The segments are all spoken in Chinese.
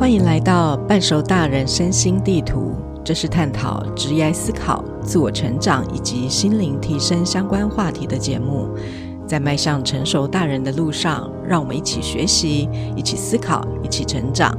欢迎来到半熟大人身心地图，这是探讨职业思考、自我成长以及心灵提升相关话题的节目。在迈向成熟大人的路上，让我们一起学习，一起思考，一起成长。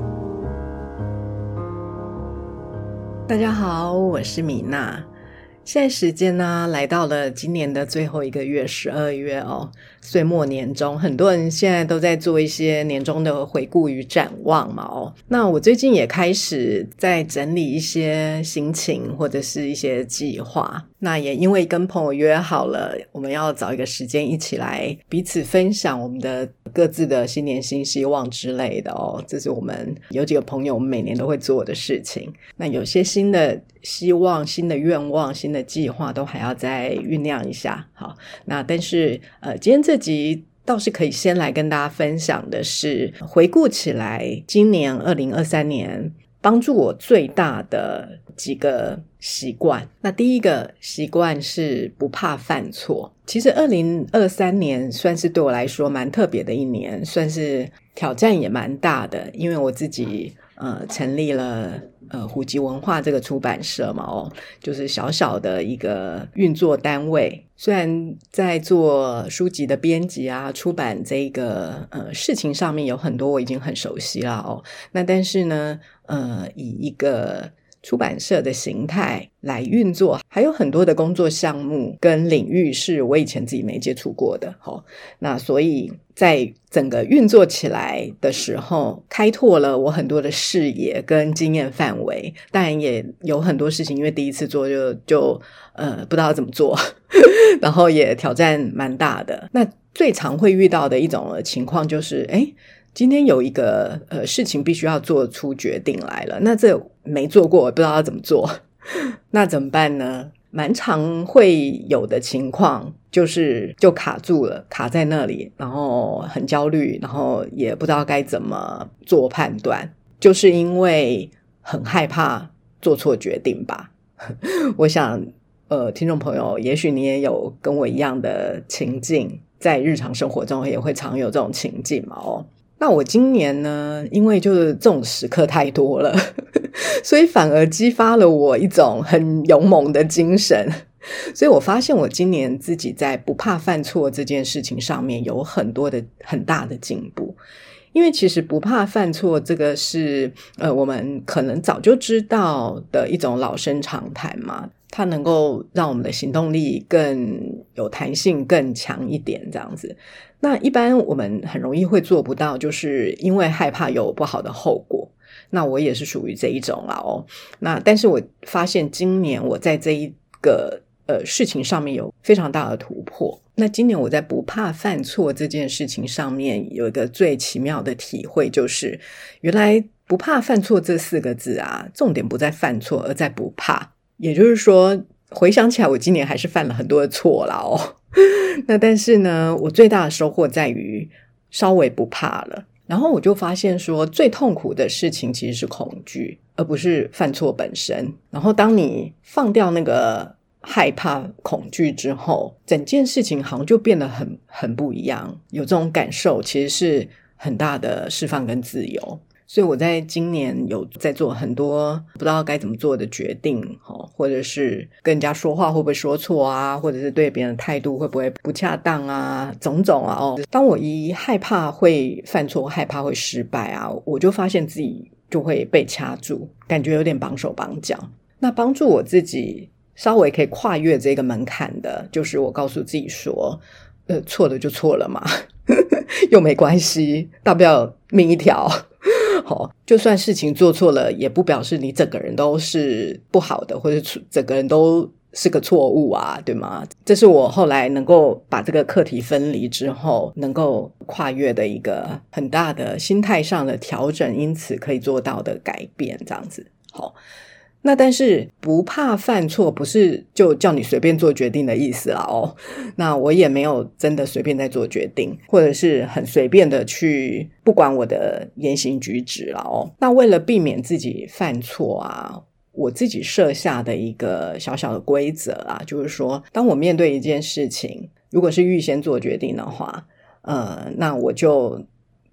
大家好，我是米娜。现在时间呢，来到了今年的最后一个月，12月哦，岁末年终，很多人现在都在做一些年终的回顾与展望嘛哦。那我最近也开始在整理一些心情或者是一些计划，那也因为跟朋友约好了，我们要找一个时间一起来彼此分享我们的各自的新年新希望之类的哦。这是我们有几个朋友我们每年都会做的事情。那有些新的希望、新的愿望、新的计划都还要再酝酿一下。好，那但是今天这集倒是可以先来跟大家分享的是，回顾起来今年2023年帮助我最大的几个习惯。那第一个习惯是不怕犯错。其实2023年算是对我来说蛮特别的一年，算是挑战也蛮大的，因为我自己成立了虎吉文化这个出版社嘛哦，就是小小的一个运作单位。虽然在做书籍的编辑啊、出版这个事情上面有很多我已经很熟悉了哦，那但是呢以一个出版社的形态来运作，还有很多的工作项目跟领域是我以前自己没接触过的哦。那所以在整个运作起来的时候，开拓了我很多的视野跟经验范围，当然也有很多事情因为第一次做就不知道怎么做然后也挑战蛮大的。那最常会遇到的一种情况就是今天有一个事情必须要做出决定来了，那这没做过，我不知道要怎么做那怎么办呢？蛮常会有的情况就卡住了，卡在那里，然后很焦虑，然后也不知道该怎么做判断，就是因为很害怕做错决定吧我想听众朋友也许你也有跟我一样的情境，在日常生活中也会常有这种情境嘛哦。那我今年呢，因为就是这种时刻太多了所以反而激发了我一种很勇猛的精神，所以我发现我今年自己在不怕犯错这件事情上面有很大的进步。因为其实不怕犯错这个是我们可能早就知道的一种老生常谈嘛，它能够让我们的行动力更有弹性更强一点这样子。那一般我们很容易会做不到，就是因为害怕有不好的后果。那我也是属于这一种啦哦。那但是我发现今年我在这一个事情上面有非常大的突破。那今年我在不怕犯错这件事情上面有一个最奇妙的体会，就是原来不怕犯错这4个字啊，重点不在犯错而在不怕。也就是说回想起来我今年还是犯了很多的错啦哦那但是呢我最大的收获在于稍微不怕了。然后我就发现说最痛苦的事情其实是恐惧，而不是犯错本身。然后当你放掉那个害怕恐惧之后，整件事情好像就变得很不一样，有这种感受其实是很大的释放跟自由。所以我在今年有在做很多不知道该怎么做的决定，或者是跟人家说话会不会说错啊，或者是对别人的态度会不会不恰当啊，种种啊当我一害怕会犯错，害怕会失败啊，我就发现自己就会被掐住，感觉有点绑手绑脚。那帮助我自己稍微可以跨越这个门槛的，就是我告诉自己说错了就错了嘛又没关系，大不了命一条就算事情做错了，也不表示你整个人都是不好的，或者整个人都是个错误啊，对吗？这是我后来能够把这个课题分离之后能够跨越的一个很大的心态上的调整，因此可以做到的改变这样子。好，那但是不怕犯错不是就叫你随便做决定的意思啦哦。那我也没有真的随便在做决定，或者是很随便的去不管我的言行举止啦哦。那为了避免自己犯错啊，我自己设下的一个小小的规则啊，就是说当我面对一件事情，如果是预先做决定的话那我就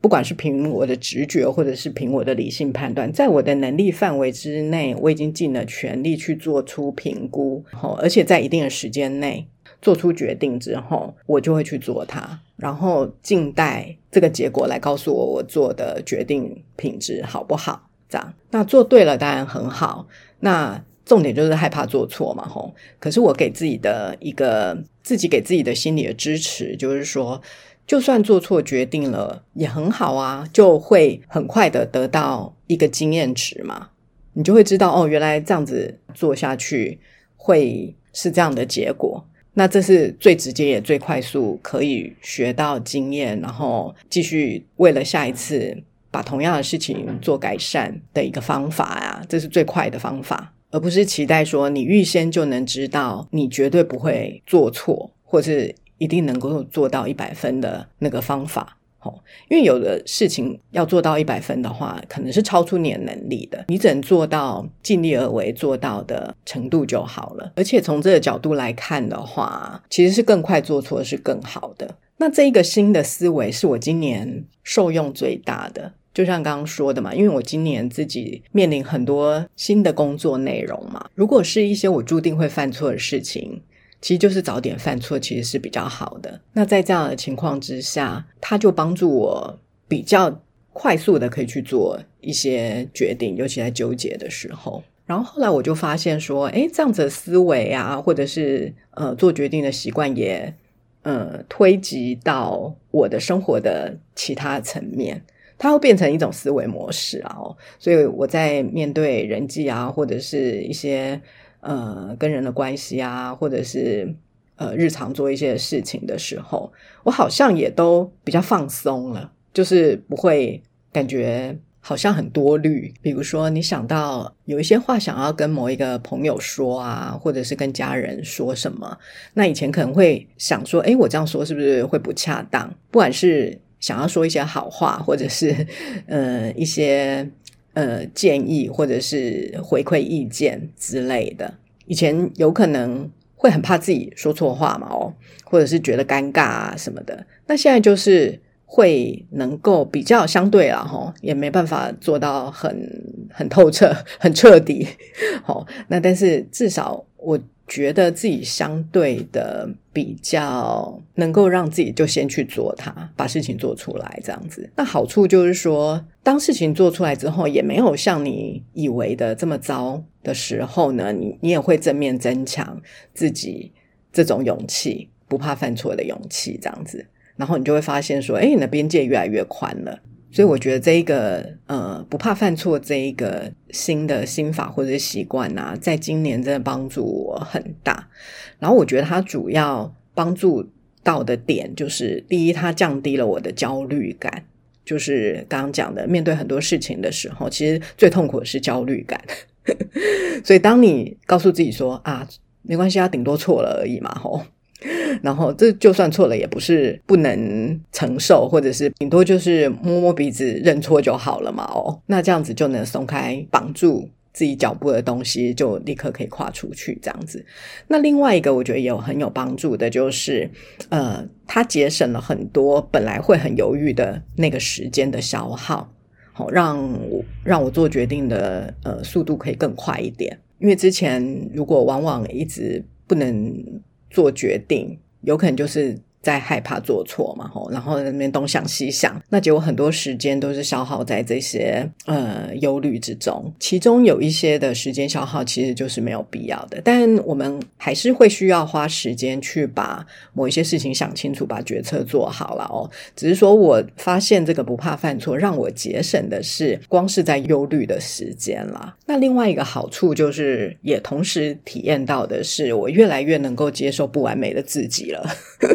不管是凭我的直觉或者是凭我的理性判断，在我的能力范围之内，我已经尽了全力去做出评估，而且在一定的时间内做出决定之后，我就会去做它，然后静待这个结果来告诉我做的决定品质好不好，这样。那做对了当然很好，那重点就是害怕做错嘛，可是我给自己的给自己的心理的支持，就是说就算做错决定了也很好啊，就会很快的得到一个经验值嘛，你就会知道原来这样子做下去会是这样的结果，那这是最直接也最快速可以学到经验，然后继续为了下一次把同样的事情做改善的一个方法呀，这是最快的方法，而不是期待说你预先就能知道你绝对不会做错，或是一定能够做到100分的那个方法。因为有的事情要做到100分的话，可能是超出你的能力的，你只能做到尽力而为做到的程度就好了。而且从这个角度来看的话，其实是更快做错是更好的。那这一个新的思维是我今年受用最大的，就像刚刚说的嘛，因为我今年自己面临很多新的工作内容嘛，如果是一些我注定会犯错的事情，其实就是早点犯错其实是比较好的。那在这样的情况之下，它就帮助我比较快速的可以去做一些决定，尤其在纠结的时候。然后后来我就发现说这样子的思维啊，或者是做决定的习惯也推及到我的生活的其他层面，它会变成一种思维模式啊。所以我在面对人际啊，或者是一些跟人的关系啊，或者是日常做一些事情的时候，我好像也都比较放松了，就是不会感觉好像很多虑。比如说你想到有一些话想要跟某一个朋友说啊，或者是跟家人说什么，那以前可能会想说我这样说是不是会不恰当，不管是想要说一些好话，或者是一些建议或者是回馈意见之类的，以前有可能会很怕自己说错话嘛，或者是觉得尴尬啊什么的。那现在就是会能够比较相对啦，也没办法做到很透彻很彻底，那但是至少我觉得自己相对的比较能够让自己就先去做它，把事情做出来这样子。那好处就是说，当事情做出来之后也没有像你以为的这么糟的时候呢，你也会正面增强自己这种勇气，不怕犯错的勇气这样子。然后你就会发现说你的边界越来越宽了。所以我觉得这一个不怕犯错这一个新的心法或者是习惯啊，在今年真的帮助我很大。然后我觉得它主要帮助到的点就是第一，它降低了我的焦虑感，就是刚刚讲的面对很多事情的时候，其实最痛苦的是焦虑感所以当你告诉自己说没关系顶多错了而已嘛然后这就算错了也不是不能承受，或者是顶多就是摸摸鼻子认错就好了嘛那这样子就能松开绑住自己脚步的东西，就立刻可以跨出去这样子。那另外一个我觉得也很有帮助的就是它节省了很多本来会很犹豫的那个时间的消耗，让我做决定的速度可以更快一点。因为之前如果往往一直不能做决定，有可能就是在害怕做错嘛，然后在那边东想西想，那结果很多时间都是消耗在这些忧虑之中。其中有一些的时间消耗其实就是没有必要的，但我们还是会需要花时间去把某一些事情想清楚，把决策做好了只是说我发现这个不怕犯错让我节省的是光是在忧虑的时间啦。那另外一个好处就是也同时体验到的是我越来越能够接受不完美的自己了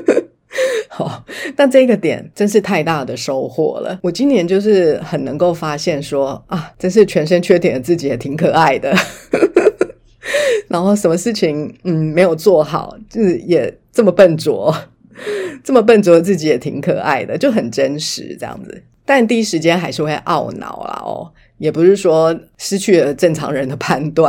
但这个点真是太大的收获了。我今年就是很能够发现说真是全身缺点的自己也挺可爱的然后什么事情没有做好，就是也这么笨拙的自己也挺可爱的，就很真实这样子。但第一时间还是会懊恼啦也不是说失去了正常人的判断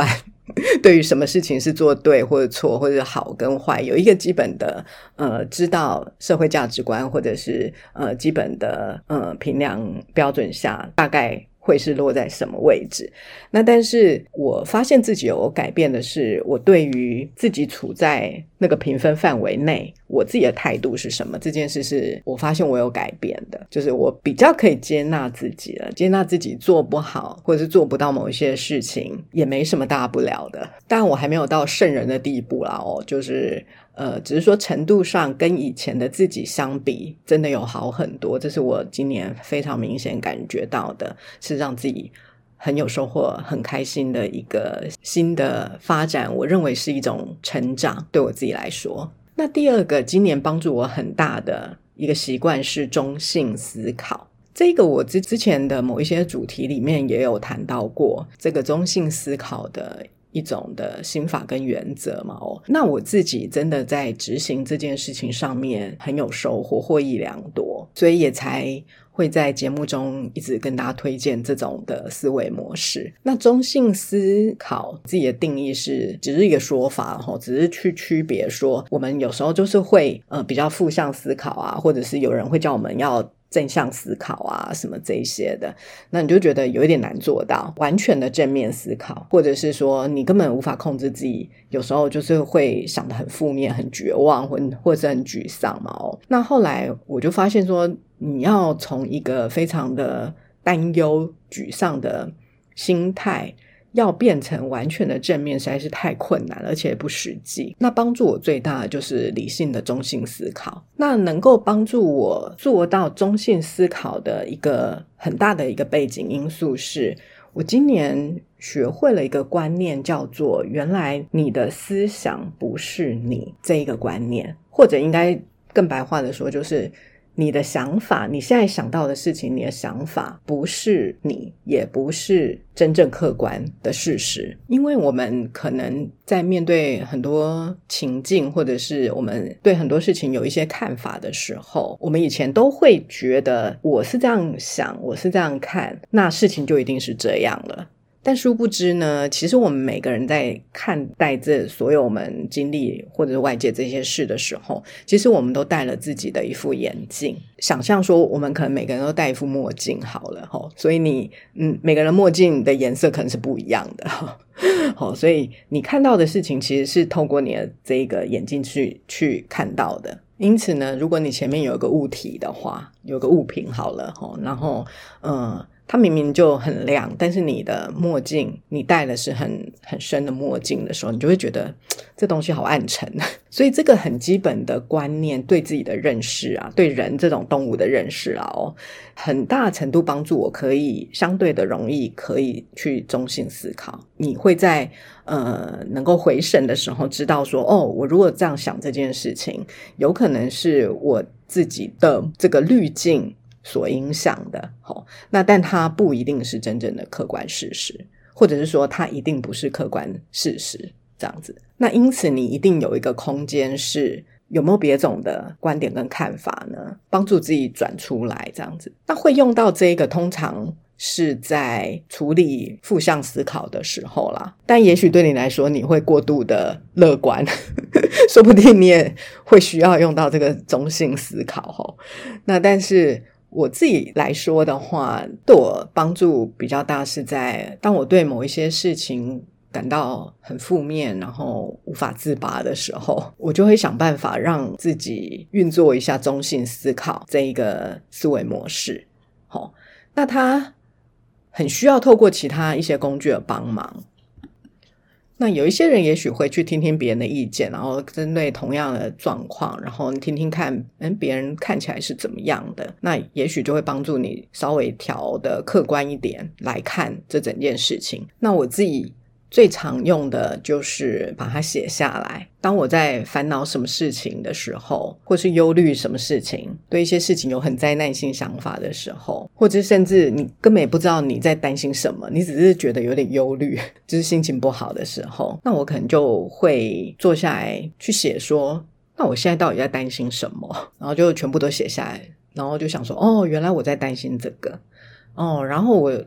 对于什么事情是做对或者错或者好跟坏有一个基本的知道社会价值观或者是基本的评量标准下大概会是落在什么位置。那但是我发现自己有改变的是，我对于自己处在那个评分范围内我自己的态度是什么，这件事是我发现我有改变的，就是我比较可以接纳自己了，接纳自己做不好或者是做不到某一些事情也没什么大不了的。当然我还没有到圣人的地步啦就是只是说程度上跟以前的自己相比真的有好很多，这是我今年非常明显感觉到的，是让自己很有收获很开心的一个新的发展，我认为是一种成长对我自己来说。那第二个今年帮助我很大的一个习惯是中性思考，这个我之前的某一些主题里面也有谈到过这个中性思考的一种的心法跟原则嘛。那我自己真的在执行这件事情上面很有收获，获益良多，所以也才会在节目中一直跟大家推荐这种的思维模式。那中性思考自己的定义是只是一个说法，只是去区别说我们有时候就是会比较负向思考啊，或者是有人会叫我们要正向思考啊什么这一些的，那你就觉得有一点难做到完全的正面思考，或者是说你根本无法控制自己，有时候就是会想得很负面很绝望或者是很沮丧嘛。那后来我就发现说，你要从一个非常的担忧沮丧的心态要变成完全的正面实在是太困难，而且不实际。那帮助我最大的就是理性的中性思考。那能够帮助我做到中性思考的一个很大的一个背景因素是，我今年学会了一个观念，叫做原来你的思想不是你这一个观念，或者应该更白话的说，就是你的想法，你现在想到的事情，你的想法不是你，也不是真正客观的事实。因为我们可能在面对很多情境，或者是我们对很多事情有一些看法的时候，我们以前都会觉得我是这样想，我是这样看，那事情就一定是这样了。但殊不知呢，其实我们每个人在看待这所有我们经历或者是外界这些事的时候，其实我们都戴了自己的一副眼镜。想象说我们可能每个人都戴一副墨镜好了，所以你每个人墨镜的颜色可能是不一样的，所以你看到的事情其实是透过你的这个眼镜去看到的。因此呢，如果你前面有一个物体的话，有个物品好了，然后它明明就很亮，但是你的墨镜你戴的是很深的墨镜的时候，你就会觉得这东西好暗沉。所以这个很基本的观念对自己的认识啊，对人这种动物的认识啊，很大程度帮助我可以相对的容易可以去中性思考。你会在能够回神的时候知道说，我如果这样想这件事情，有可能是我自己的这个滤镜所影响的，那但它不一定是真正的客观事实，或者是说它一定不是客观事实这样子。那因此你一定有一个空间是有没有别种的观点跟看法呢，帮助自己转出来这样子。那会用到这个通常是在处理负向思考的时候啦，但也许对你来说你会过度的乐观说不定你也会需要用到这个中性思考。那但是我自己来说的话，对我帮助比较大是在当我对某一些事情感到很负面然后无法自拔的时候，我就会想办法让自己运作一下中性思考这一个思维模式。那它很需要透过其他一些工具的帮忙。那有一些人也许会去听听别人的意见，然后针对同样的状况，然后听听看别人看起来是怎么样的，那也许就会帮助你稍微调的客观一点来看这整件事情。那我自己最常用的就是把它写下来，当我在烦恼什么事情的时候，或是忧虑什么事情，对一些事情有很灾难性想法的时候，或者甚至你根本也不知道你在担心什么，你只是觉得有点忧虑，就是心情不好的时候，那我可能就会坐下来去写说，那我现在到底在担心什么，然后就全部都写下来，然后就想说，原来我在担心这个，然后我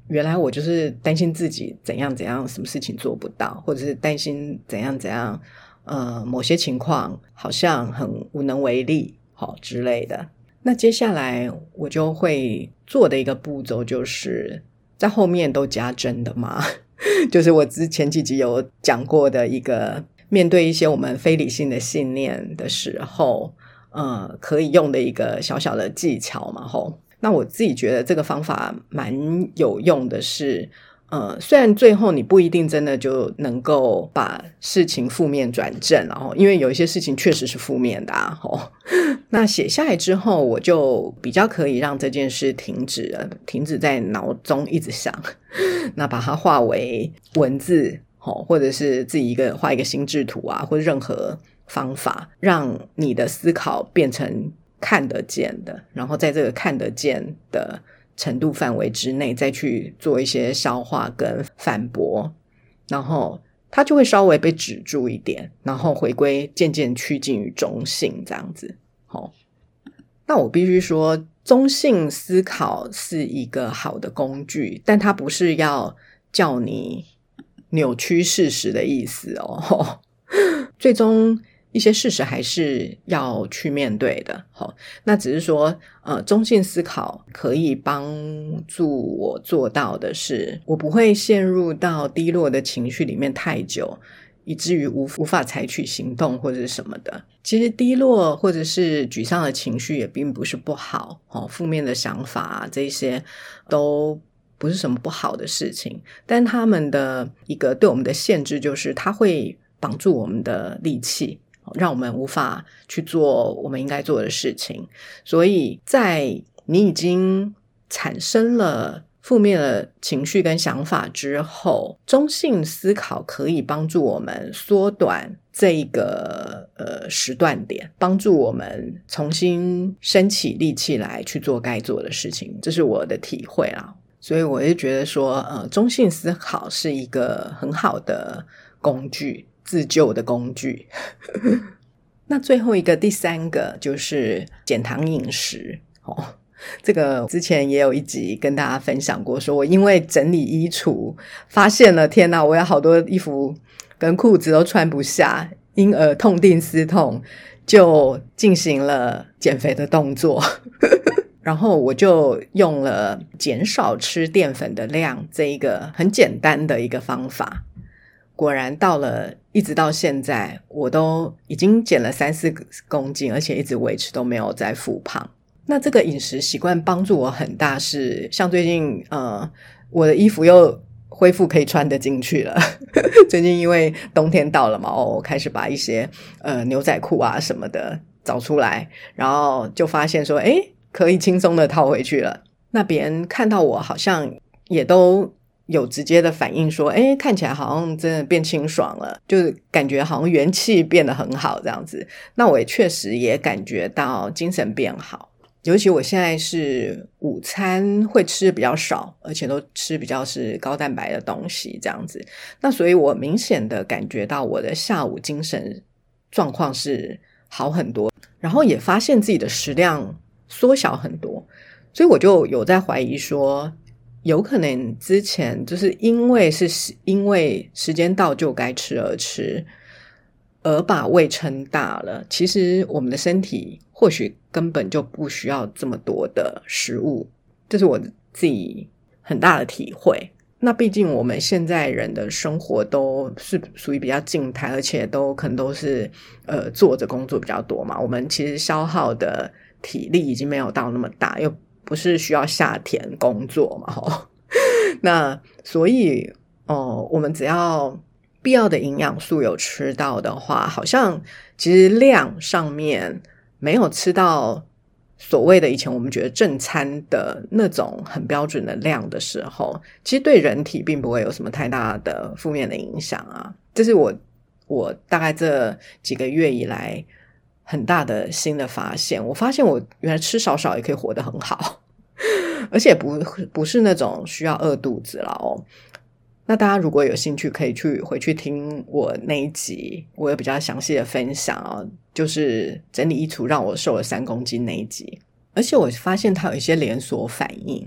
原来我就是担心自己怎样怎样，什么事情做不到，或者是担心怎样怎样某些情况好像很无能为力之类的。那接下来我就会做的一个步骤就是在后面都加真的嘛就是我之前几集有讲过的一个面对一些我们非理性的信念的时候可以用的一个小小的技巧嘛那我自己觉得这个方法蛮有用的是虽然最后你不一定真的就能够把事情负面转正因为有一些事情确实是负面的那写下来之后我就比较可以让这件事停止在脑中一直想那把它化为文字或者是自己画一个心智图或者任何方法让你的思考变成看得见的，然后在这个看得见的程度范围之内再去做一些消化跟反驳，然后它就会稍微被止住一点，然后回归渐渐趋近于中性这样子那我必须说中性思考是一个好的工具，但它不是要叫你扭曲事实的意思最终一些事实还是要去面对的那只是说中性思考可以帮助我做到的是我不会陷入到低落的情绪里面太久，以至于无法采取行动或者是什么的。其实低落或者是沮丧的情绪也并不是不好负面的想法这些都不是什么不好的事情，但他们的一个对我们的限制就是它会绑住我们的力气，让我们无法去做我们应该做的事情。所以在你已经产生了负面的情绪跟想法之后，中性思考可以帮助我们缩短这个时段点，帮助我们重新升起力气来去做该做的事情，这是我的体会啦。所以我就觉得说中性思考是一个很好的工具，自救的工具那最后一个第三个就是减糖饮食这个之前也有一集跟大家分享过，说我因为整理衣橱发现了天哪，我有好多衣服跟裤子都穿不下，因而痛定思痛就进行了减肥的动作然后我就用了减少吃淀粉的量这一个很简单的一个方法，果然一直到现在我都已经减了3-4公斤，而且一直维持都没有再复胖。那这个饮食习惯帮助我很大，是像最近我的衣服又恢复可以穿得进去了最近因为冬天到了嘛我开始把一些牛仔裤什么的找出来，然后就发现说可以轻松的套回去了。那别人看到我好像也都有直接的反应说看起来好像真的变清爽了，就是感觉好像元气变得很好这样子。那我也确实也感觉到精神变好，尤其我现在是午餐会吃的比较少，而且都吃比较是高蛋白的东西这样子。那所以我明显的感觉到我的下午精神状况是好很多，然后也发现自己的食量缩小很多。所以我就有在怀疑说有可能之前就是因为时间到就该吃而吃，而把胃撑大了，其实我们的身体或许根本就不需要这么多的食物，这是我自己很大的体会。那毕竟我们现在人的生活都是属于比较静态，而且都可能都是坐着工作比较多嘛，我们其实消耗的体力已经没有到那么大，又不是需要下田工作嘛那所以我们只要必要的营养素有吃到的话，好像其实量上面没有吃到所谓的以前我们觉得正餐的那种很标准的量的时候，其实对人体并不会有什么太大的负面的影响这是我大概这几个月以来很大的新的发现。我发现我原来吃少少也可以活得很好而且不是那种需要饿肚子了那大家如果有兴趣可以回去听我那一集，我有比较详细的分享就是整理衣橱让我瘦了3公斤那一集。而且我发现它有一些连锁反应，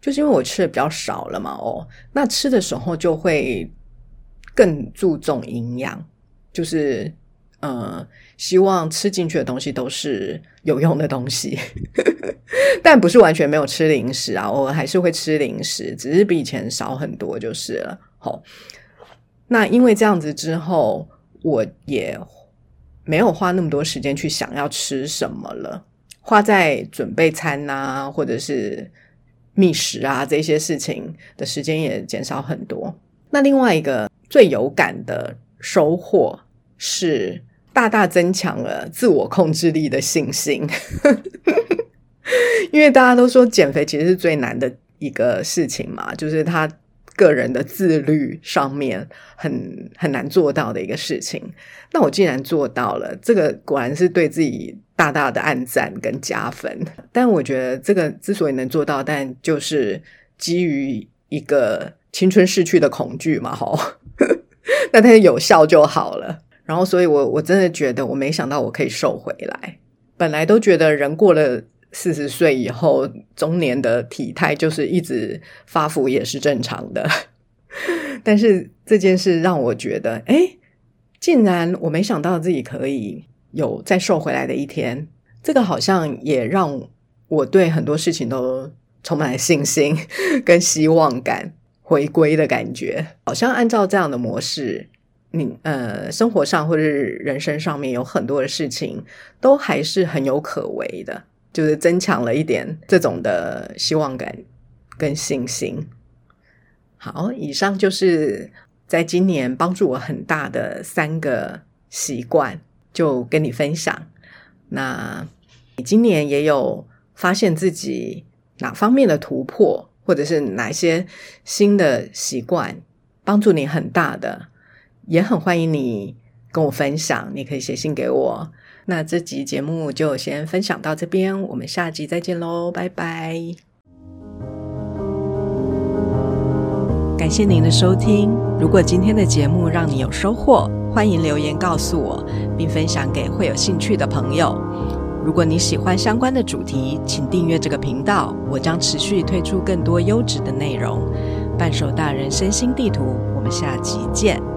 就是因为我吃的比较少了嘛，那吃的时候就会更注重营养，就是希望吃进去的东西都是有用的东西但不是完全没有吃零食啊，我还是会吃零食，只是比以前少很多就是了。那因为这样子之后，我也没有花那么多时间去想要吃什么了，花在准备餐啊或者是觅食啊这些事情的时间也减少很多。那另外一个最有感的收获是大大增强了自我控制力的信心因为大家都说减肥其实是最难的一个事情嘛，就是他个人的自律上面很难做到的一个事情。那我既然做到了，这个果然是对自己大大的按赞跟加分。但我觉得这个之所以能做到，但就是基于一个青春逝去的恐惧嘛那它有效就好了。然后所以我真的觉得我没想到我可以瘦回来。本来都觉得人过了40岁以后，中年的体态就是一直发福也是正常的但是这件事让我觉得竟然我没想到自己可以有再瘦回来的一天。这个好像也让我对很多事情都充满了信心跟希望感，回归的感觉。好像按照这样的模式，你生活上或者人生上面有很多的事情都还是很有可为的，就是增强了一点这种的希望感跟信心。好，以上就是在今年帮助我很大的3个习惯，就跟你分享。那你今年也有发现自己哪方面的突破，或者是哪些新的习惯帮助你很大的，也很欢迎你跟我分享，你可以写信给我。那这集节目就先分享到这边，我们下集再见咯，拜拜。感谢您的收听，如果今天的节目让你有收获，欢迎留言告诉我，并分享给会有兴趣的朋友。如果你喜欢相关的主题，请订阅这个频道，我将持续推出更多优质的内容。半熟大人身心地图，我们下集见。